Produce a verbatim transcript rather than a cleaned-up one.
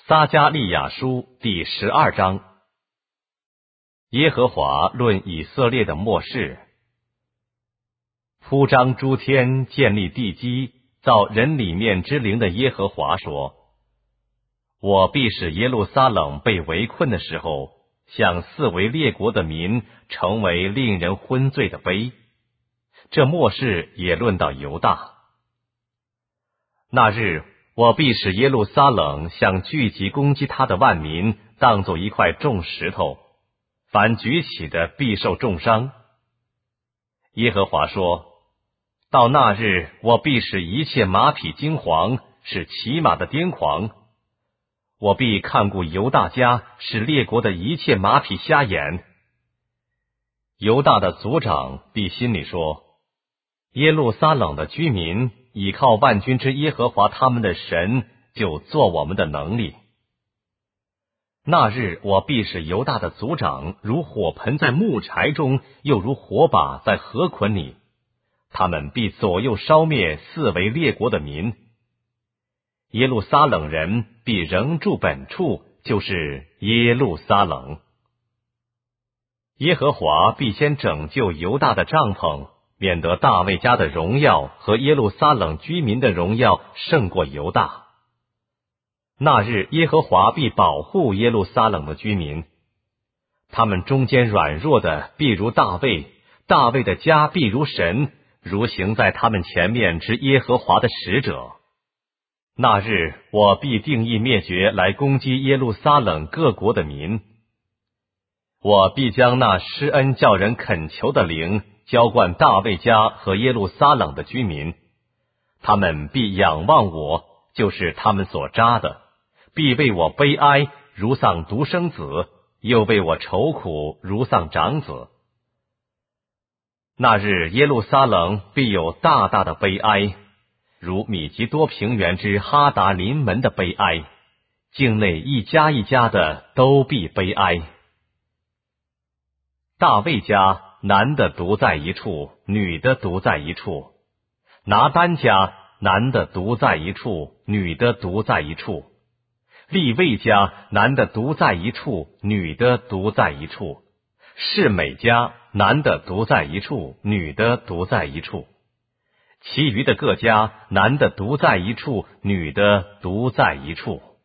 撒迦利亚书第十二章。耶和华论以色列的末世。铺张诸天，建立地基，造人里面之灵的耶和华说：我必使耶路撒冷被围困的时候，向四围列国的民成为令人昏醉的杯。这末世也论到犹大。那日，我必使耶路撒冷像聚集攻击他的万民，当作一块重石头，凡举起的必受重伤。耶和华说：到那日，我必使一切马匹惊惶，使骑马的癫狂。我必看顾犹大家，使列国的一切马匹瞎眼。犹大的族长必心里说：耶路撒冷的居民倚靠万军之耶和华他们的神，就做我们的能力。那日，我必使犹大的族长如火盆在木柴中，又如火把在河捆里，他们必左右烧灭四围列国的民。耶路撒冷人必仍住本处，就是耶路撒冷。耶和华必先拯救犹大的帐篷，免得大卫家的荣耀和耶路撒冷居民的荣耀胜过犹大。那日，耶和华必保护耶路撒冷的居民，他们中间软弱的必如大卫，大卫的家必如神，如行在他们前面之耶和华的使者。那日，我必定义灭绝来攻击耶路撒冷各国的民。我必将那施恩叫人恳求的灵浇灌大卫家和耶路撒冷的居民，他们必仰望我，就是他们所扎的，必为我悲哀，如丧独生子，又为我愁苦，如丧长子。那日，耶路撒冷必有大大的悲哀，如米吉多平原之哈达临门的悲哀，境内一家一家的都必悲哀。大卫家，男的独在一处，女的独在一处；拿单家，男的独在一处，女的独在一处；利未家，男的独在一处，女的独在一处；示每家，男的独在一处，女的独在一处；其余的各家，男的独在一处，女的独在一处。